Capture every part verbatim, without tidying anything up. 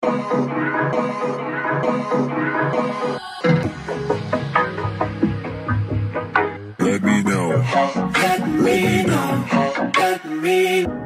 Let me know. Let me know. Let me know.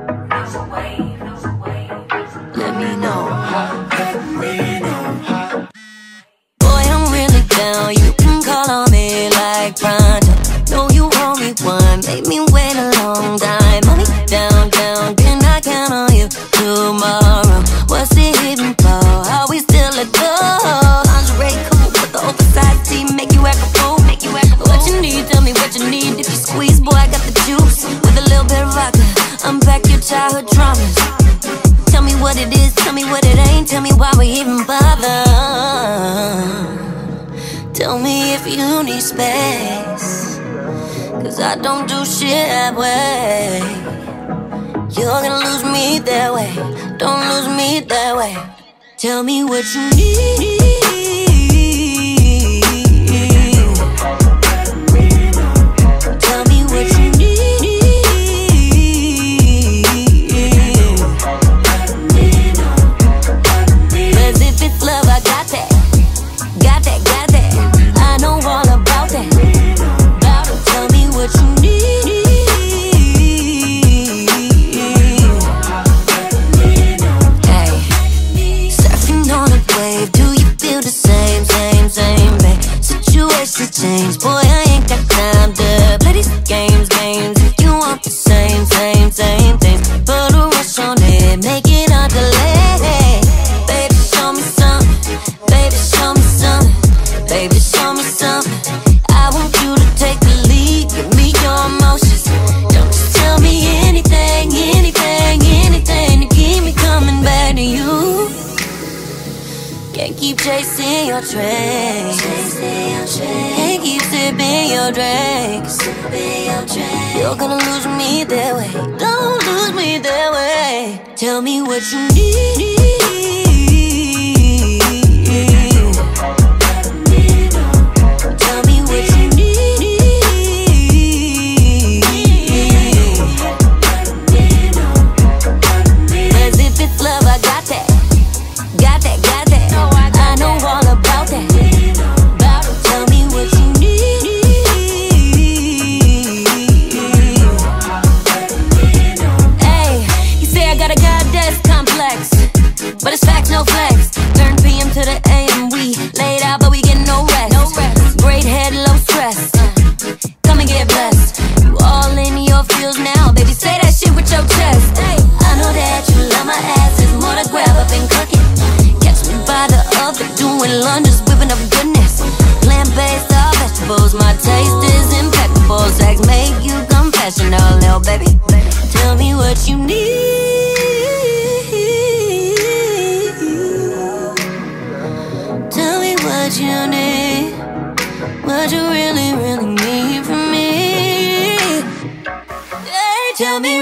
Let me know. Let me know. Boy, I'm really down. You can call on me like pronto. Know you owe me one. Make me wait a long time. Hold me down, down. Can I count on you tomorrow? What's it even for? Are we still a go? Lingerie cool, but the oversized tee make you act a fool. Make you act a fool. What you need? Tell me what you need. If you squeeze, boy, I got the juice with a little bit of vodka. Unpack your childhood traumas. Tell me what it is, tell me what it ain't. Tell me why we even bother. Tell me if you need space, cause I don't do shit that way. You're gonna lose me that way. Don't lose me that way. Tell me what you need. Tell me what you need. Change. Boy, I ain't got time to play these games, games. You want the same, same, same things. Put a rush on it, make it a delay. Baby, show me something. Baby, show me something. Baby, show me something. I want you to take the lead. Give me your emotions. Don't just tell me anything, anything, anything to keep me coming back to you. Can't keep chasing your train. Can't keep sipping your drink. You're gonna lose me that way. Don't lose me that way. Tell me what you need. Tell me what you need. Cause if it's love, I got that. Got that, got that. I know all about that. Tell me what you need. Hey, you say I got a goddess complex, but it's facts, no flex. Turn P M to the A M. We laid out, but we get no rest. Great head, low stress. Come and get blessed. You all in your feels now, baby. Say that shit with your chest. I know that you love my ass. There's more to grab up and cook it. Catch me by the oven, doing lunges, whipping up goodness. Plant-based, all vegetables, my taste is impeccable. Sex make you confessional, little baby. Tell me what you need. Tell me what you need. What you really, really need from me. Hey, tell me